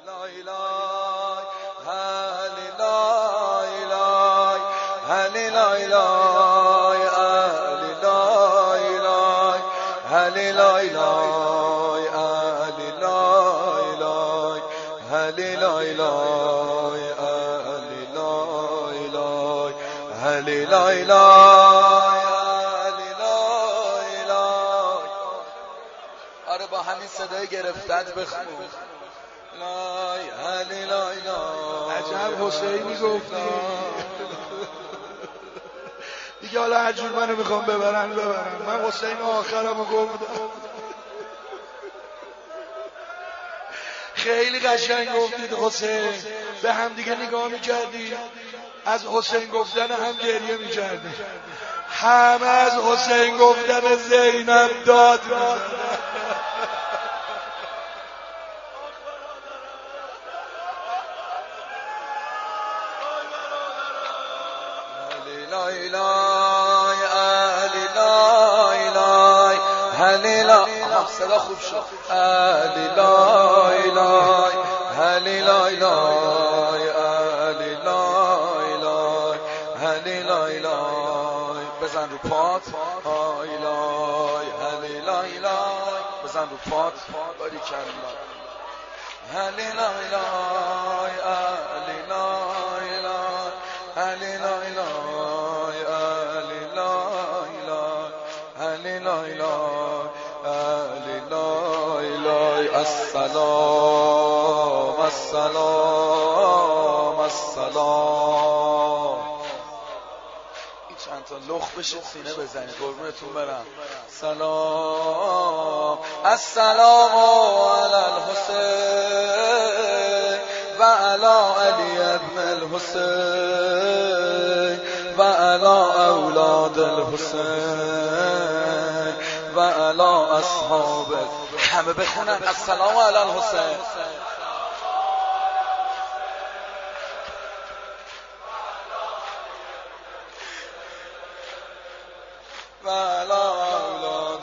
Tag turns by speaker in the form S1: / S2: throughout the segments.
S1: آره با همین صدای گرفتت بخون.
S2: عجب حسینی گفتی دیگه. حالا هر جور منو میخوام ببرن من حسین آخرمو گفتم. خیلی قشنگ گفتید حسین. به هم دیگه نگاه میکردی، از حسین گفتن هم گریه میکردی، همه از حسین گفتن زینب داد میزدن.
S1: صدا خوب شد. علی لای لای علی لای لای علی لای لای علی لای لای بزن رو پات. آی لای علی لای لای بزن رو پات. باریکلا علی لای لای علی لای لای علی لای لای علی لای لای علی لای لای علی لای لای. السلام السلام السلام. این چند تا لخ بشه سینه بزنید قربونتون برم. سلام السلام علی الحسین و علی علی ابن الحسین و علی اولاد الحسین و علی اصحاب. همه بخونن السلام علی الحسین و علی اولاد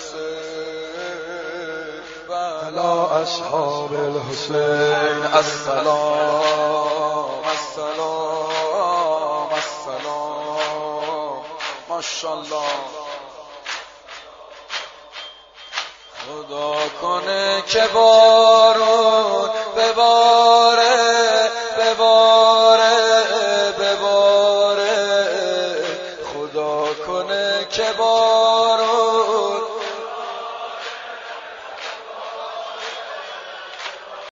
S1: الحسین و علی
S2: اصحاب الحسین.
S1: السلام السلام السلام. ماشاءالله. خدا کنه که بارون